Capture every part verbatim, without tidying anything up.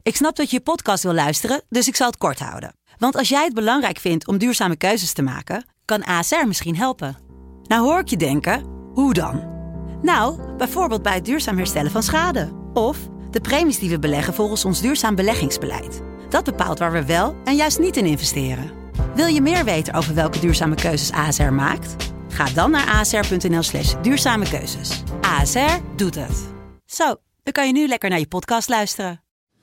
Ik snap dat je je podcast wil luisteren, dus ik zal het kort houden. Want als jij het belangrijk vindt om duurzame keuzes te maken, kan A S R misschien helpen. Nou hoor ik je denken, hoe dan? Nou, bijvoorbeeld bij het duurzaam herstellen van schade. Of de premies die we beleggen volgens ons duurzaam beleggingsbeleid. Dat bepaalt waar we wel en juist niet in investeren. Wil je meer weten over welke duurzame keuzes A S R maakt? Ga dan naar asr.nl slash duurzame keuzes. A S R doet het. Zo, dan kan je nu lekker naar je podcast luisteren.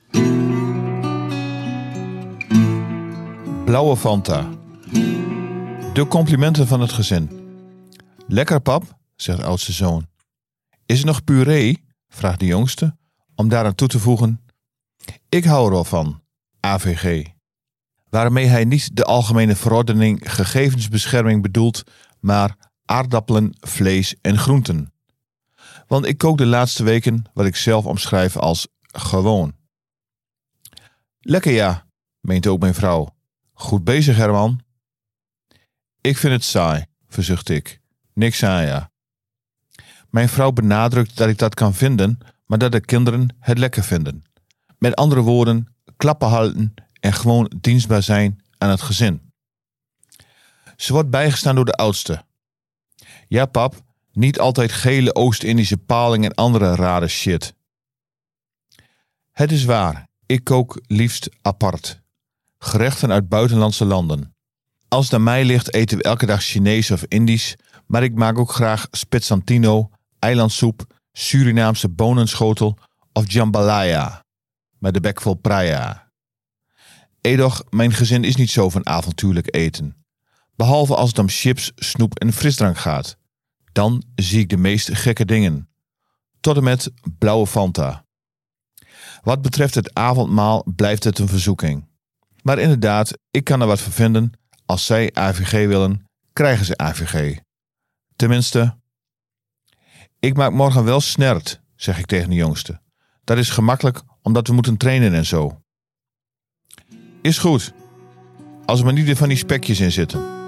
Blauwe Fanta. De complimenten van het gezin. Lekker pap, zegt de oudste zoon. Is er nog puree? Vraagt de jongste, om daaraan toe te voegen. Ik hou er wel van, A V G. Waarmee hij niet de Algemene Verordening Gegevensbescherming bedoelt, maar aardappelen, vlees en groenten. Want ik kook de laatste weken wat ik zelf omschrijf als gewoon. Lekker ja, meent ook mijn vrouw. Goed bezig, Herman. Ik vind het saai, verzucht ik. Niks aan ja. Mijn vrouw benadrukt dat ik dat kan vinden, maar dat de kinderen het lekker vinden. Met andere woorden, klappen houden en gewoon dienstbaar zijn aan het gezin. Ze wordt bijgestaan door de oudste. Ja pap, niet altijd gele Oost-Indische paling en andere rare shit. Het is waar, ik kook liefst apart. Gerechten uit buitenlandse landen. Als het aan mij ligt eten we elke dag Chinees of Indisch, maar ik maak ook graag spezzantino, eilandsoep, Surinaamse bonenschotel of jambalaya, met de bek vol praia. Edoch, mijn gezin is niet zo van avontuurlijk eten. Behalve als het om chips, snoep en frisdrank gaat. Dan zie ik de meest gekke dingen. Tot en met blauwe Fanta. Wat betreft het avondmaal blijft het een verzoeking. Maar inderdaad, ik kan er wat voor vinden. Als zij A V G willen, krijgen ze A V G. Tenminste, ik maak morgen wel snert, zeg ik tegen de jongste. Dat is gemakkelijk, omdat we moeten trainen en zo. Is goed. Als er maar niet weer van die spekjes in zitten.